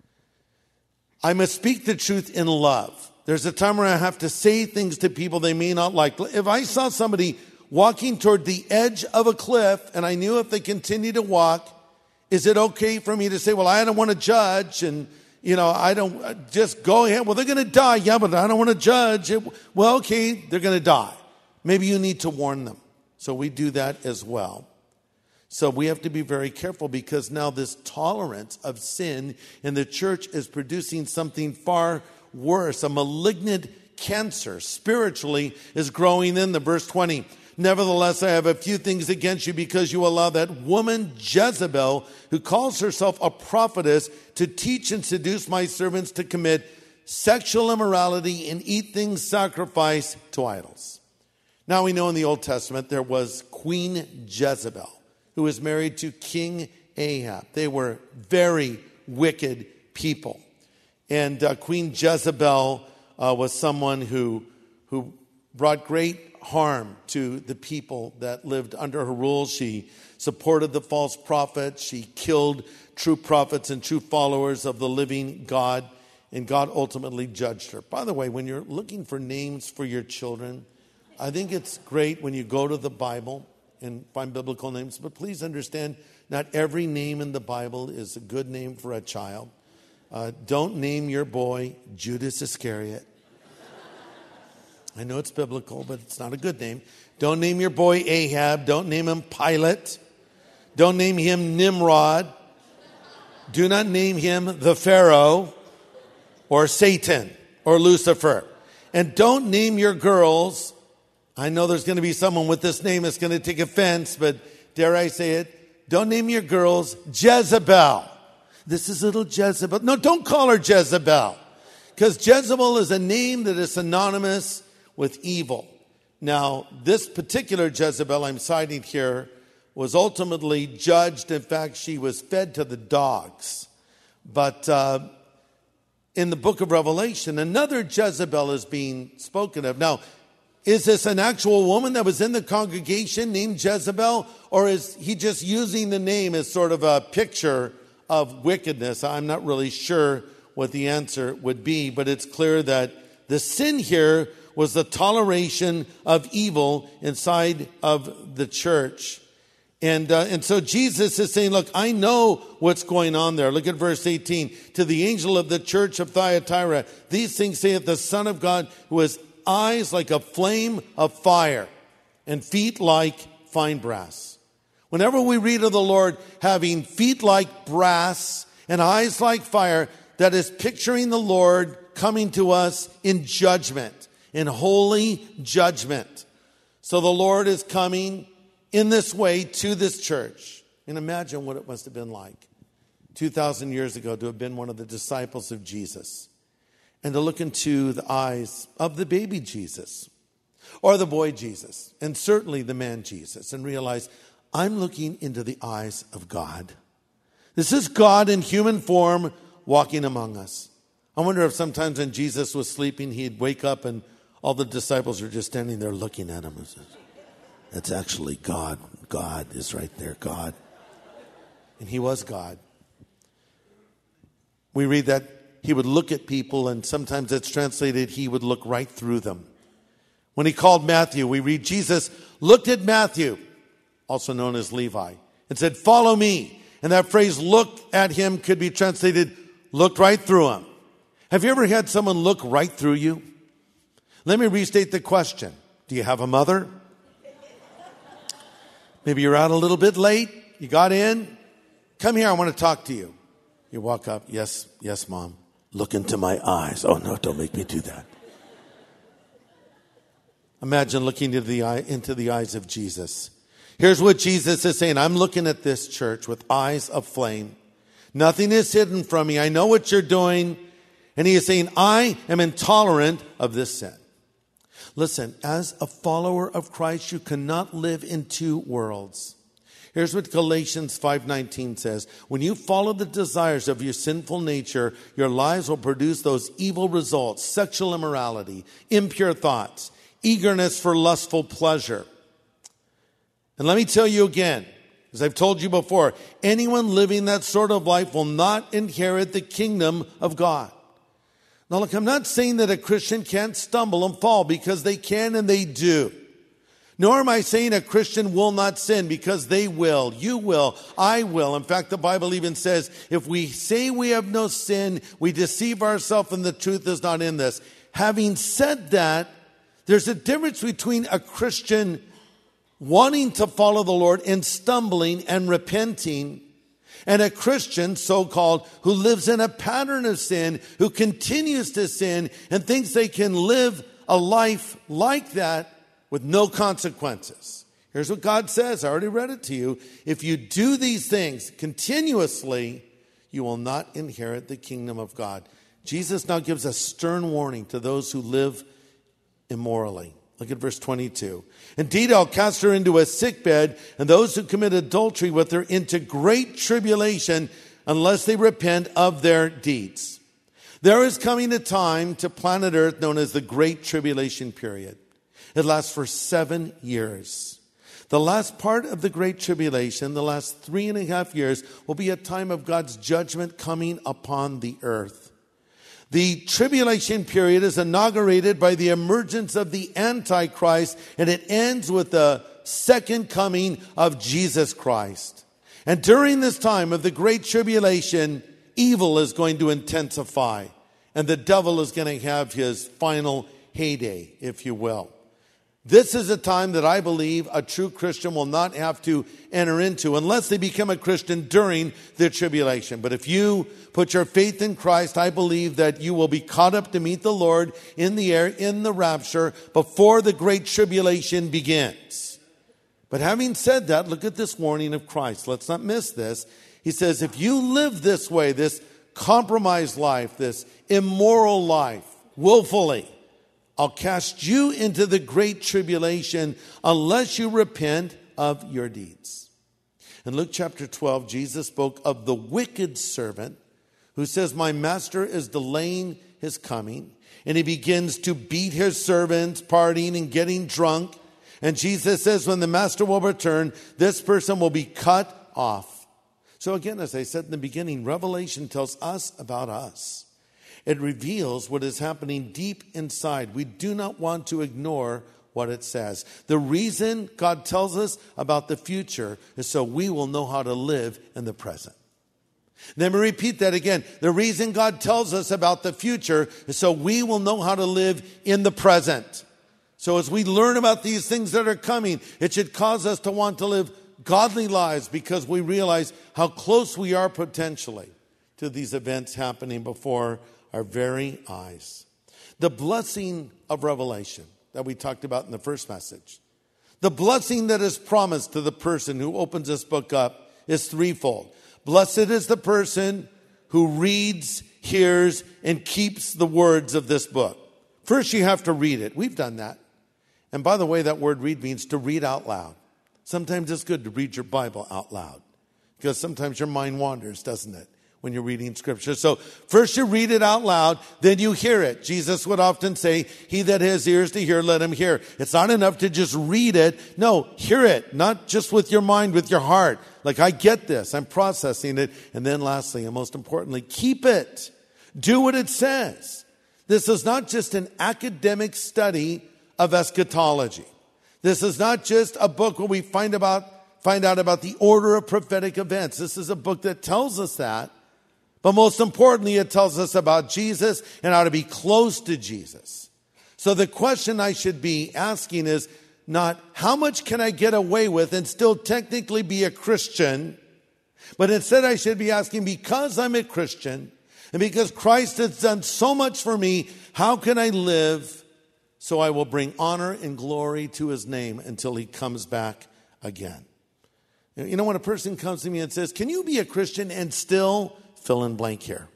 I must speak the truth in love. There's a time where I have to say things to people they may not like. If I saw somebody walking toward the edge of a cliff, and I knew if they continued to walk, is it okay for me to say, well, I don't want to judge, and, you know, I don't, just go ahead. Well, they're going to die. Yeah, but I don't want to judge. It, well, okay, they're going to die. Maybe you need to warn them. So we do that as well. So we have to be very careful, because now this tolerance of sin in the church is producing something far worse. A malignant cancer spiritually is growing in the verse twenty. Nevertheless, I have a few things against you, because you allow that woman Jezebel, who calls herself a prophetess, to teach and seduce my servants to commit sexual immorality and eat things sacrificed to idols. Now we know in the Old Testament there was Queen Jezebel, who was married to King Ahab. They were very wicked people. And uh, Queen Jezebel uh, was someone who, who brought great harm to the people that lived under her rule. She supported the false prophets. She killed true prophets and true followers of the living God. And God ultimately judged her. By the way, when you're looking for names for your children, I think it's great when you go to the Bible and find biblical names, but please understand, not every name in the Bible is a good name for a child. Uh, don't name your boy Judas Iscariot. I know it's biblical, but it's not a good name. Don't name your boy Ahab. Don't name him Pilate. Don't name him Nimrod. Do not name him the Pharaoh or Satan or Lucifer. And don't name your girls. I know there's going to be someone with this name that's going to take offense, but dare I say it? Don't name your girls Jezebel. This is little Jezebel. No, don't call her Jezebel, because Jezebel is a name that is synonymous with evil. Now, this particular Jezebel I'm citing here was ultimately judged. In fact, she was fed to the dogs. But uh, in the book of Revelation, another Jezebel is being spoken of. Now, is this an actual woman that was in the congregation named Jezebel? Or is he just using the name as sort of a picture of wickedness? I'm not really sure what the answer would be, but it's clear that the sin here was the toleration of evil inside of the church. And uh, and so Jesus is saying, look, I know what's going on there. Look at verse eighteen. To the angel of the church of Thyatira, these things saith the Son of God, who has eyes like a flame of fire and feet like fine brass. Whenever we read of the Lord having feet like brass and eyes like fire, that is picturing the Lord coming to us in judgment, in holy judgment. So the Lord is coming in this way to this church. And imagine what it must have been like two thousand years ago to have been one of the disciples of Jesus and to look into the eyes of the baby Jesus or the boy Jesus and certainly the man Jesus and realize, I'm looking into the eyes of God. This is God in human form walking among us. I wonder if sometimes when Jesus was sleeping, he'd wake up and all the disciples are just standing there looking at him. That's actually God. God is right there, God. And he was God. We read that he would look at people, and sometimes it's translated, he would look right through them. When he called Matthew, we read Jesus looked at Matthew, also known as Levi, and said, follow me. And that phrase, look at him, could be translated, looked right through him. Have you ever had someone look right through you? Let me restate the question. Do you have a mother? Maybe you're out a little bit late. You got in. Come here, I want to talk to you. You walk up. Yes, yes, Mom. Look into my eyes. Oh, no, don't make me do that. Imagine looking into the eye, into the eyes of Jesus. Here's what Jesus is saying. I'm looking at this church with eyes of flame. Nothing is hidden from me. I know what you're doing. And he is saying, I am intolerant of this sin. Listen, as a follower of Christ, you cannot live in two worlds. Here's what Galatians five nineteen says. When you follow the desires of your sinful nature, your lives will produce those evil results: sexual immorality, impure thoughts, eagerness for lustful pleasure. And let me tell you again, as I've told you before, anyone living that sort of life will not inherit the kingdom of God. Now look, I'm not saying that a Christian can't stumble and fall, because they can and they do. Nor am I saying a Christian will not sin, because they will. You will. I will. In fact, the Bible even says, if we say we have no sin, we deceive ourselves and the truth is not in this. Having said that, there's a difference between a Christian wanting to follow the Lord and stumbling and repenting, and a Christian, so-called, who lives in a pattern of sin, who continues to sin and thinks they can live a life like that with no consequences. Here's what God says. I already read it to you. If you do these things continuously, you will not inherit the kingdom of God. Jesus now gives a stern warning to those who live immorally. Look at verse twenty-two. Indeed, I'll cast her into a sickbed, and those who commit adultery with her into great tribulation, unless they repent of their deeds. There is coming a time to planet Earth known as the Great Tribulation period. It lasts for seven years. The last part of the Great Tribulation, the last three and a half years, will be a time of God's judgment coming upon the earth. The tribulation period is inaugurated by the emergence of the Antichrist, and it ends with the second coming of Jesus Christ. And during this time of the Great Tribulation, evil is going to intensify, and the devil is going to have his final heyday, if you will. This is a time that I believe a true Christian will not have to enter into unless they become a Christian during the tribulation. But if you put your faith in Christ, I believe that you will be caught up to meet the Lord in the air, in the rapture, before the great tribulation begins. But having said that, look at this warning of Christ. Let's not miss this. He says, if you live this way, this compromised life, this immoral life, willfully, I'll cast you into the great tribulation unless you repent of your deeds. In Luke chapter twelve, Jesus spoke of the wicked servant who says, my master is delaying his coming. And he begins to beat his servants, partying and getting drunk. And Jesus says, when the master will return, this person will be cut off. So again, as I said in the beginning, Revelation tells us about us. It reveals what is happening deep inside. We do not want to ignore what it says. The reason God tells us about the future is so we will know how to live in the present. Let me repeat that again. The reason God tells us about the future is so we will know how to live in the present. So as we learn about these things that are coming, it should cause us to want to live godly lives because we realize how close we are potentially to these events happening before our very eyes. The blessing of Revelation that we talked about in the first message, the blessing that is promised to the person who opens this book up is threefold. Blessed is the person who reads, hears, and keeps the words of this book. First, you have to read it. We've done that. And by the way, that word read means to read out loud. Sometimes it's good to read your Bible out loud because sometimes your mind wanders, doesn't it, when you're reading scripture. So first you read it out loud, then you hear it. Jesus would often say, he that has ears to hear, let him hear. It's not enough to just read it. No, hear it, not just with your mind, with your heart. Like, I get this, I'm processing it. And then lastly, and most importantly, keep it. Do what it says. This is not just an academic study of eschatology. This is not just a book where we find about find out about the order of prophetic events. This is a book that tells us that. But most importantly, it tells us about Jesus and how to be close to Jesus. So the question I should be asking is not how much can I get away with and still technically be a Christian, but instead I should be asking, because I'm a Christian and because Christ has done so much for me, how can I live so I will bring honor and glory to his name until he comes back again? You know, when a person comes to me and says, can you be a Christian and still fill in blank here?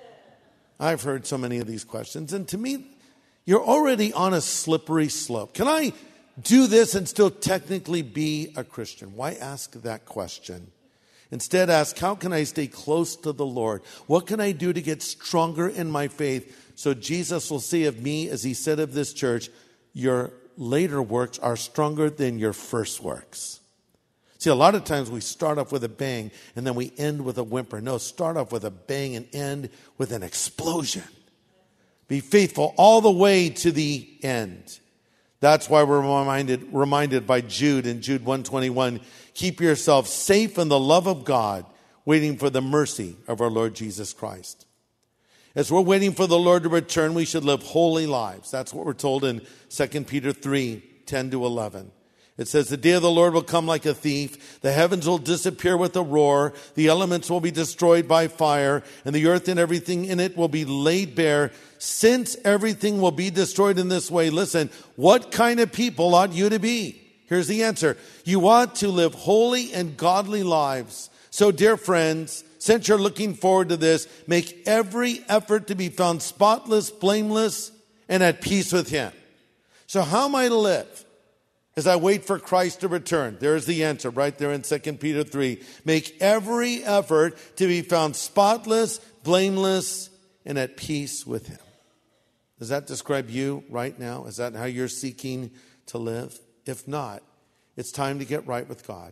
I've heard so many of these questions. And to me, you're already on a slippery slope. Can I do this and still technically be a Christian? Why ask that question? Instead, ask, how can I stay close to the Lord? What can I do to get stronger in my faith so Jesus will say of me, as he said of this church, your later works are stronger than your first works. See, a lot of times we start off with a bang and then we end with a whimper. No, start off with a bang and end with an explosion. Be faithful all the way to the end. That's why we're reminded, reminded by Jude in Jude one twenty-one, keep yourself safe in the love of God, waiting for the mercy of our Lord Jesus Christ. As we're waiting for the Lord to return, we should live holy lives. That's what we're told in Second Peter three, ten to eleven. It says, the day of the Lord will come like a thief. The heavens will disappear with a roar. The elements will be destroyed by fire. And the earth and everything in it will be laid bare. Since everything will be destroyed in this way, listen, what kind of people ought you to be? Here's the answer. You ought to live holy and godly lives. So, dear friends, since you're looking forward to this, make every effort to be found spotless, blameless, and at peace with him. So how am I to live as I wait for Christ to return? There's the answer right there in Second Peter three. Make every effort to be found spotless, blameless, and at peace with him. Does that describe you right now? Is that how you're seeking to live? If not, it's time to get right with God.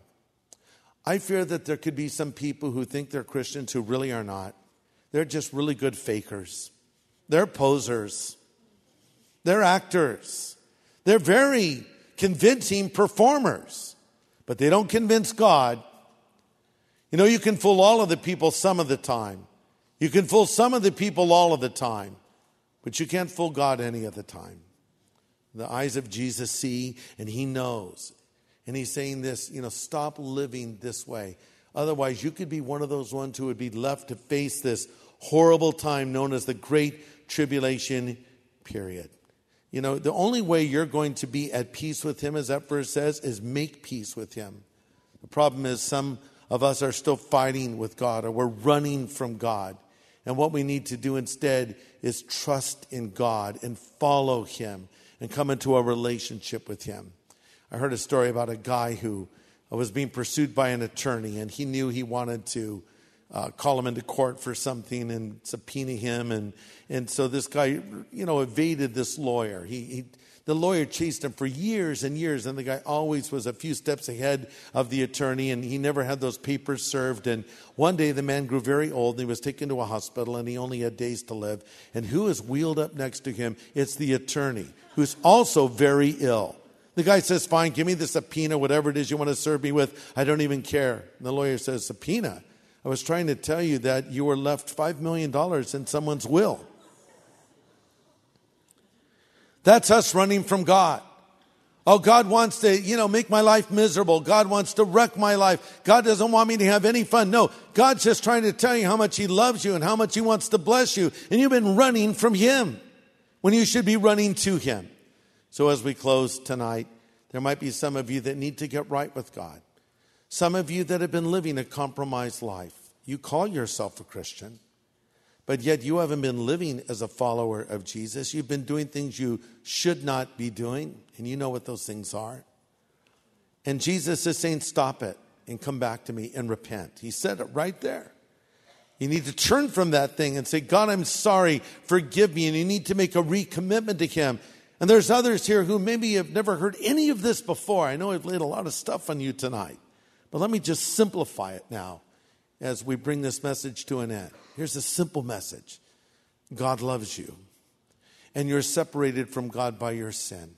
I fear that there could be some people who think they're Christians who really are not. They're just really good fakers. They're posers. They're actors. They're very convincing performers, but they don't convince God. You know, you can fool all of the people some of the time. You can fool some of the people all of the time, but you can't fool God any of the time. The eyes of Jesus see, and he knows. And he's saying this, you know, stop living this way. Otherwise, you could be one of those ones who would be left to face this horrible time known as the Great Tribulation period. You know, the only way you're going to be at peace with him, as that verse says, is make peace with him. The problem is some of us are still fighting with God, or we're running from God. And what we need to do instead is trust in God and follow him and come into a relationship with him. I heard a story about a guy who was being pursued by an attorney, and he knew he wanted to uh, call him into court for something and subpoena him. And, and so this guy, you know, evaded this lawyer. He, he The lawyer chased him for years and years, and the guy always was a few steps ahead of the attorney, and he never had those papers served. And one day the man grew very old, and he was taken to a hospital, and he only had days to live. And who is wheeled up next to him? It's the attorney, who's also very ill. The guy says, fine, give me the subpoena, whatever it is you want to serve me with. I don't even care. And the lawyer says, subpoena? I was trying to tell you that you were left five million dollars in someone's will. That's us running from God. Oh, God wants to, you know, make my life miserable. God wants to wreck my life. God doesn't want me to have any fun. No, God's just trying to tell you how much he loves you and how much he wants to bless you. And you've been running from him when you should be running to him. So as we close tonight, there might be some of you that need to get right with God. Some of you that have been living a compromised life. You call yourself a Christian, but yet you haven't been living as a follower of Jesus. You've been doing things you should not be doing, and you know what those things are. And Jesus is saying, stop it and come back to me and repent. He said it right there. You need to turn from that thing and say, God, I'm sorry, forgive me. And you need to make a recommitment to him. And there's others here who maybe have never heard any of this before. I know I've laid a lot of stuff on you tonight, but let me just simplify it now as we bring this message to an end. Here's a simple message. God loves you, and you're separated from God by your sin.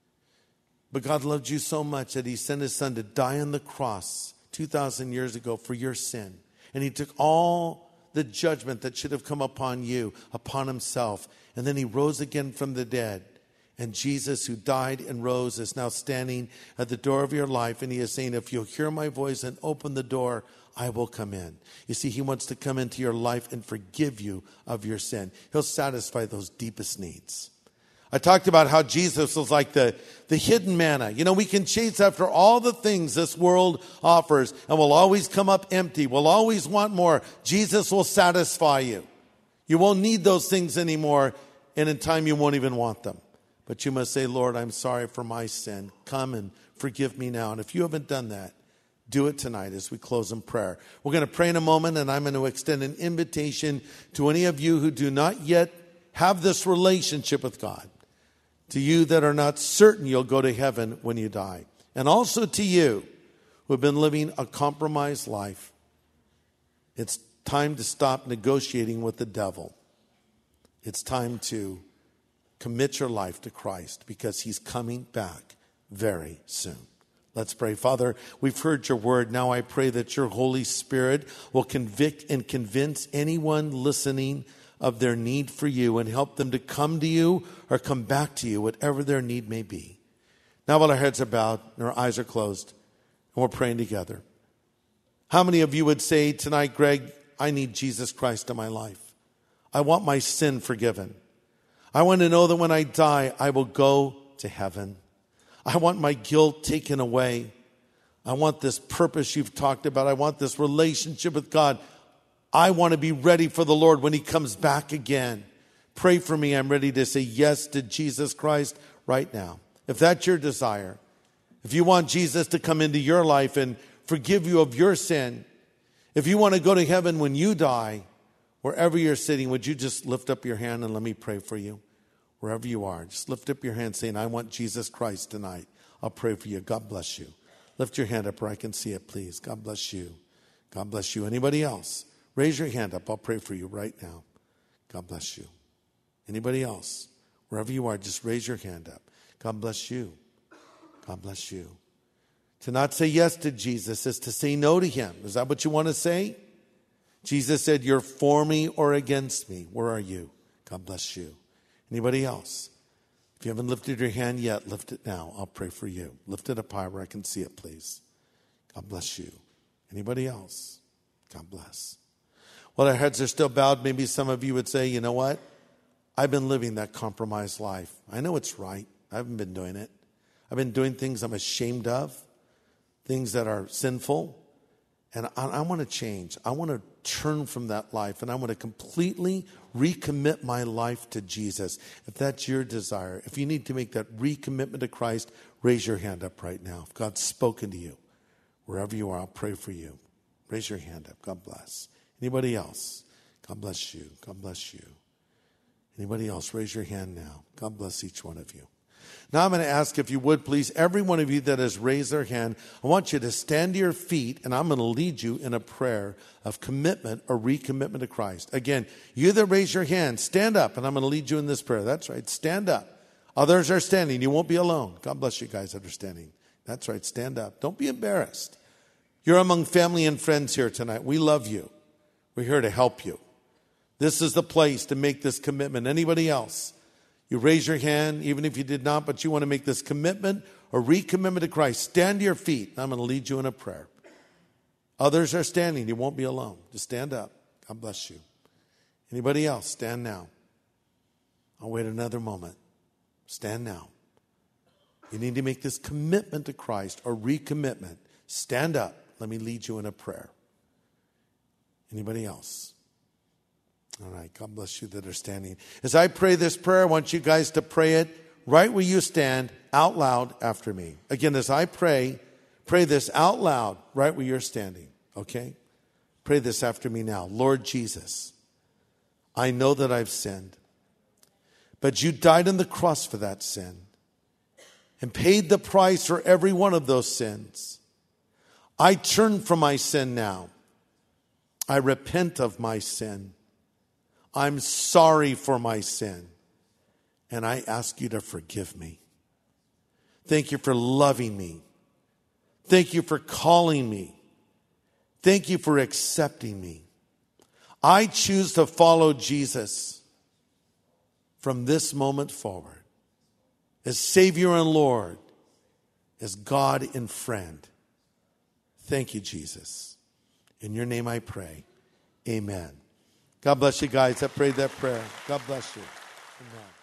But God loved you so much that he sent his son to die on the cross two thousand years ago for your sin. And he took all the judgment that should have come upon you, upon himself. And then he rose again from the dead. And Jesus, who died and rose, is now standing at the door of your life. And he is saying, if you'll hear my voice and open the door, I will come in. You see, he wants to come into your life and forgive you of your sin. He'll satisfy those deepest needs. I talked about how Jesus was like the, the hidden manna. You know, we can chase after all the things this world offers, and we'll always come up empty. We'll always want more. Jesus will satisfy you. You won't need those things anymore, and in time you won't even want them. But you must say, Lord, I'm sorry for my sin. Come and forgive me now. And if you haven't done that, do it tonight as we close in prayer. We're going to pray in a moment, and I'm going to extend an invitation to any of you who do not yet have this relationship with God, to you that are not certain you'll go to heaven when you die, and also to you who have been living a compromised life. It's time to stop negotiating with the devil. It's time to commit your life to Christ, because he's coming back very soon. Let's pray. Father, we've heard your word. Now I pray that your Holy Spirit will convict and convince anyone listening of their need for you, and help them to come to you or come back to you, whatever their need may be. Now while our heads are bowed and our eyes are closed, and we're praying together, how many of you would say tonight, Greg, I need Jesus Christ in my life. I want my sin forgiven. I want to know that when I die, I will go to heaven. I want my guilt taken away. I want this purpose you've talked about. I want this relationship with God. I want to be ready for the Lord when he comes back again. Pray for me. I'm ready to say yes to Jesus Christ right now. If that's your desire, if you want Jesus to come into your life and forgive you of your sin, if you want to go to heaven when you die, wherever you're sitting, would you just lift up your hand and let me pray for you? Wherever you are, just lift up your hand saying, I want Jesus Christ tonight. I'll pray for you. God bless you. Lift your hand up where I can see it, please. God bless you. God bless you. Anybody else? Raise your hand up. I'll pray for you right now. God bless you. Anybody else? Wherever you are, just raise your hand up. God bless you. God bless you. To not say yes to Jesus is to say no to him. Is that what you want to say? Jesus said, you're for me or against me. Where are you? God bless you. Anybody else? If you haven't lifted your hand yet, lift it now. I'll pray for you. Lift it up high where I can see it, please. God bless you. Anybody else? God bless. Well, our heads are still bowed. Maybe some of you would say, you know what? I've been living that compromised life. I know it's right. I haven't been doing it. I've been doing things I'm ashamed of, things that are sinful. And I, I want to change. I want to turn from that life, and I want to completely recommit my life to Jesus. If that's your desire, if you need to make that recommitment to Christ, raise your hand up right now. If God's spoken to you, wherever you are, I'll pray for you. Raise your hand up. God bless. Anybody else? God bless you. God bless you. Anybody else? Raise your hand now. God bless each one of you. Now I'm going to ask, if you would please, every one of you that has raised their hand, I want you to stand to your feet, and I'm going to lead you in a prayer of commitment or recommitment to Christ. Again, you that raise your hand, stand up, and I'm going to lead you in this prayer. That's right. Stand up. Others are standing. You won't be alone. God bless you guys that are standing. That's right. Stand up. Don't be embarrassed. You're among family and friends here tonight. We love you. We're here to help you. This is the place to make this commitment. Anybody else? You raise your hand, even if you did not, but you want to make this commitment or recommitment to Christ. Stand to your feet. I'm going to lead you in a prayer. Others are standing. You won't be alone. Just stand up. God bless you. Anybody else? Stand now. I'll wait another moment. Stand now. You need to make this commitment to Christ or recommitment. Stand up. Let me lead you in a prayer. Anybody else? All right. God bless you that are standing. As I pray this prayer, I want you guys to pray it right where you stand out loud after me. Again, as I pray, pray this out loud right where you're standing. Okay? Pray this after me now. Lord Jesus, I know that I've sinned, but you died on the cross for that sin and paid the price for every one of those sins. I turn from my sin now. I repent of my sin. I'm sorry for my sin, and I ask you to forgive me. Thank you for loving me. Thank you for calling me. Thank you for accepting me. I choose to follow Jesus from this moment forward as Savior and Lord, as God and friend. Thank you, Jesus. In your name I pray. Amen. God bless you guys that prayed that prayer. God bless you. Amen.